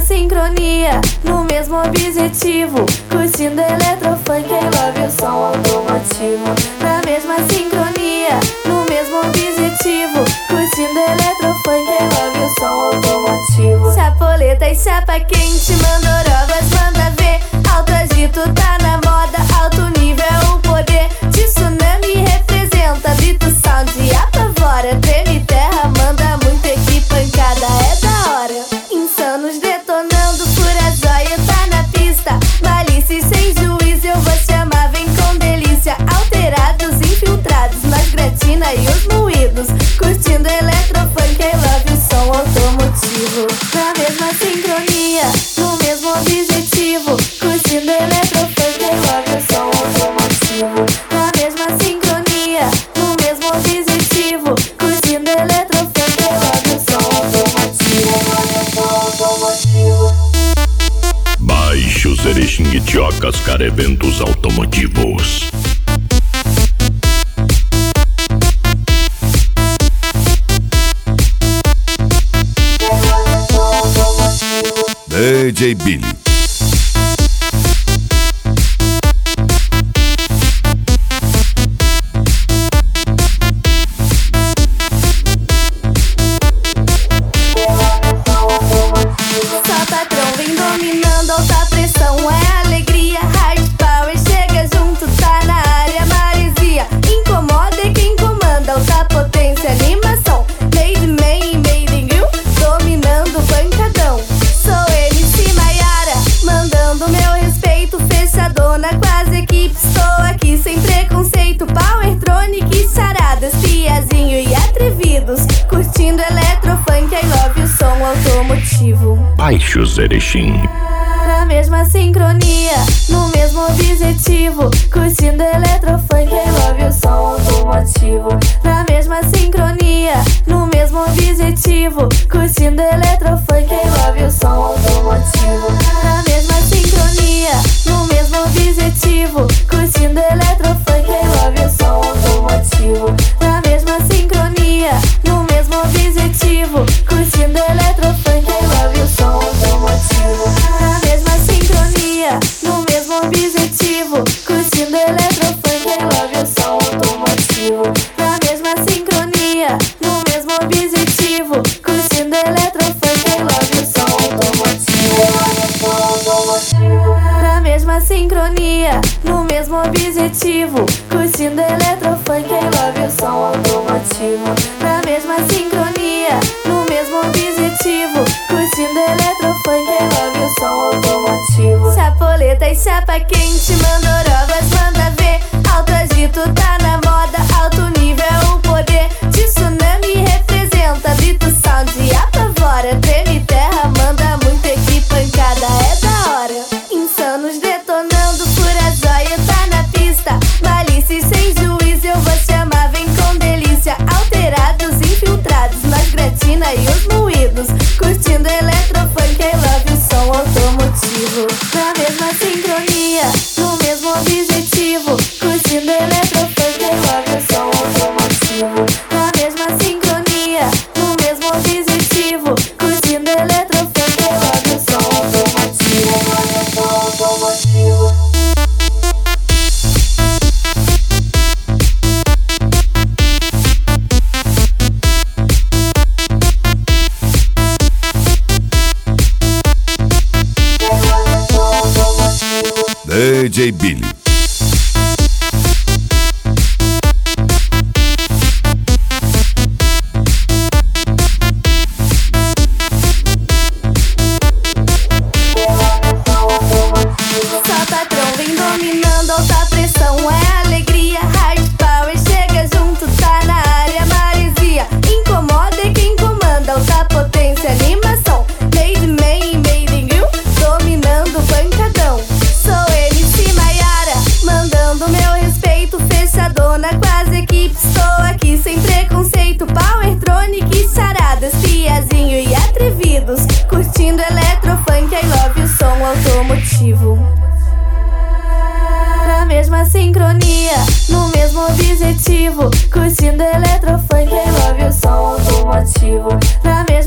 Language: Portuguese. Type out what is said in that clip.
sincronia, no mesmo objetivo, curtindo eletrofunk, I love you, som automotivo. Na mesma sincronia, no mesmo objetivo, curtindo eletrofunk, I love you, som automotivo. Chapoleta e chapa quente, mandorovas, manda ver. Alto agito tá na moda, alto nível é o poder. De tsunami representa, Bito Sound apavora. Treme terra, manda muito, equipe pancada é da hora. Insanos detonando, fura zóio, tá na pista. Malícia sem juízo, eu vou chamar, vem com delícia. Alterados, infiltrados, nas gratina e os moídos, curtindo eletrofunk, I love you, som automotivo. Na mesma sincronia, no mesmo objetivo, curtindo eletrofunk, I love you, som automotivo. Na mesma sincronia, no mesmo objetivo, curtindo eletrofunk, I love you, som automotivo. Baixe os Erechim e Cascar Eventos Automotivos. DJ Billy. Só patrão vem dominando, alta pressão é alegria. Hard power chega junto, tá na área, maresia. Incomoda quem comanda, alta potência, animação. Made man, made in you, dominando pancadão. Sou MC Maiara, mandando meu respeito. Fechadona com as equipes, estou aqui sem preconceito. Powertronic e charadas, piazinho e atrevidos, curtindo eletrofunk, I love you, som automotivo. Baixe os Erechim. Na mesma sincronia, no mesmo objetivo, curtindo eletrofunk, I love you, som automotivo. Na mesma sincronia, no mesmo objetivo, curtindo eletrofunk, I love you, som automotivo. Na mesma sincronia, no mesmo objetivo, curtindo eletrofunk, I love you, som automotivo. Na mesma sincronia, no mesmo objetivo, curtindo eletrofunk, I love you, som automotivo. Na mesma sincronia, no mesmo objetivo, curtindo eletrofunk, I love you, som automotivo. Na mesma sincronia, no mesmo objetivo, curtindo eletrofunk, I love you, som automotivo. Na mesma sincronia, no mesmo objetivo, curtindo eletrofunk, I love you, som automotivo. Na mesma sincronia, no mesmo objetivo, curtindo eletrofunk, I love you, som automotivo. Chapoleta e chapa quente, mandorovas, manda ver. Alto agito tá na moda, alto nível é o poder. De tsunami representa, Bito Sound apavora. Treme terra, manda muito, equipe pancada é da hora. Insanos detonando, fura zóio, tá na pista. Malícia sem juízo, eu vou chamar, vem com delícia. Alterados, infiltrados, nas gratina e os moídos, curtindo eletrofunk, I love you, som automotivo. Na mesma sincronia, no mesmo objetivo, curtindo eletrofunk, I love you, som automotivo. Na mesma sincronia, no mesmo objetivo, curtindo eletrofunk, I love you, som automotivo. DJ Billy. Só patrão vem dominando, alta pressão é alegria. Hard power chega junto, tá na área, maresia. Incomoda quem comanda, alta potência, animação. Made man, made in you, dominando pancadão. Sou MC Maiara, mandando meu respeito. Fechadona com as equipes, estou aqui sem preconceito. Powertronic e charadas, piazinho e atrevidos, curtindo eletrofunk, I love you, som automotivo. Na mesma sincronia, no mesmo objetivo, curtindo eletrofunk, I love you, som automotivo. Na mesma